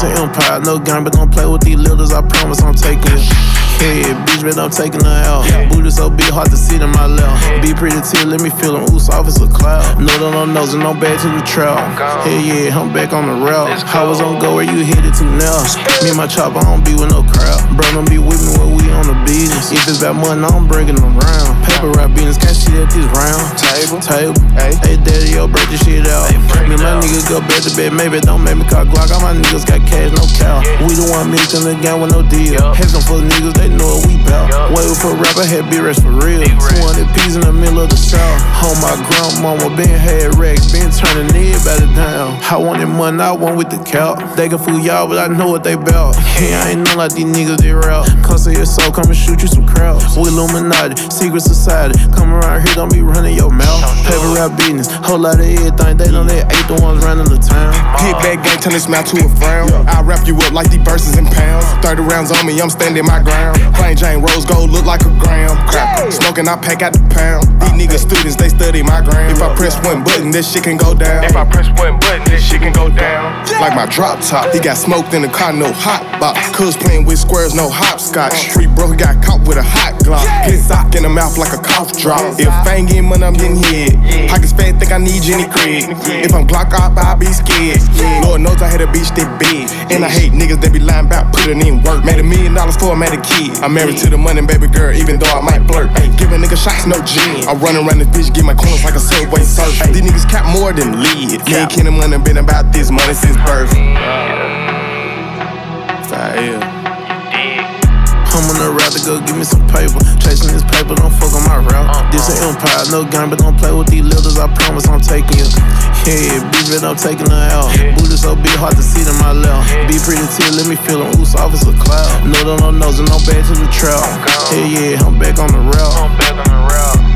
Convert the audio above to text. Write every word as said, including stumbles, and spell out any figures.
This an empire, no gun, but don't play with these littles. I promise I'm taking it. Yeah, bitch, but I'm taking her out. Booty so big, hard to see to my left. Be pretty till, let me feel them oops off, it's a cloud. No, no, no, nose, and no back to the trap. Hey, yeah, I'm back on the route. I was on go where you headed to now. Me and my chopper, I don't be with no crowd. Bro, don't be with me when we on the business. If it's about money, I'm bringing them round. Paper route business, can't shit at this round. Table, table. Hey, daddy, yo, break this shit out. Me and my niggas go back to bed, maybe don't make me call Glock. All my niggas got cash, no cow. We the one milk in the game with no deal. Heads on for the niggas, they know what we bout. Wait for a rapper, had be rest for real. two hundred P's in the middle of the south. Home my grandmama been had racks, been turning everybody down. I wanted money, I want with the cow. They can fool y'all, but I know what they bout. Yeah, I ain't know like these niggas, they route. Come say your soul, come and shoot you some crowds. We Illuminati, secret society. Come around here, don't be running your mouth. Paper rap business, whole lot of everything. They know they ain't the ones running the town. Hit back gang, turn this mouth to a frown. I wrap you up like these verses in pounds. thirty rounds on me, I'm standing my ground. Plain Jane rose gold look like a gram. Crap. Smoking, I pack out the pound. These niggas students, they study my gram. If I press one button, this shit can go down. If I press one button, this shit can go down. Like my drop top, he got smoked in the car, no hot box. Cuz playing with squares, no hopscotch. Street bro, he got caught with a hot Glock. Hit sock in the mouth like a cough drop. If I ain't getting money, I'm getting hit. Pockets fat, think I need Jenny Craig. If I'm Glock up, I be scared. Lord knows I had a bitch that big. And I hate niggas that be lying about putting in work. Made a million dollars for a mad kid. I'm married to the money, baby girl, even though I might flirt. Giving niggas shots, no gin. I'm running around this bitch, get my corners like a subway surf. These niggas cap more than lead. Me and Kenny Money been about this money since birth. Fire. I'm on the route to go give me some paper. Chasing this paper, don't fuck on my route. This an empire, no gun, but don't play with these littles. I promise I'm taking you. Yeah, bitch, but I'm taking her out. Booty so big, hard to see to my left. Be pretty till, let me feel them oops off, it's a cloud. No, no, no, nose, and no back to the trap. Hey, yeah, I'm back on the route. I'm back on the route.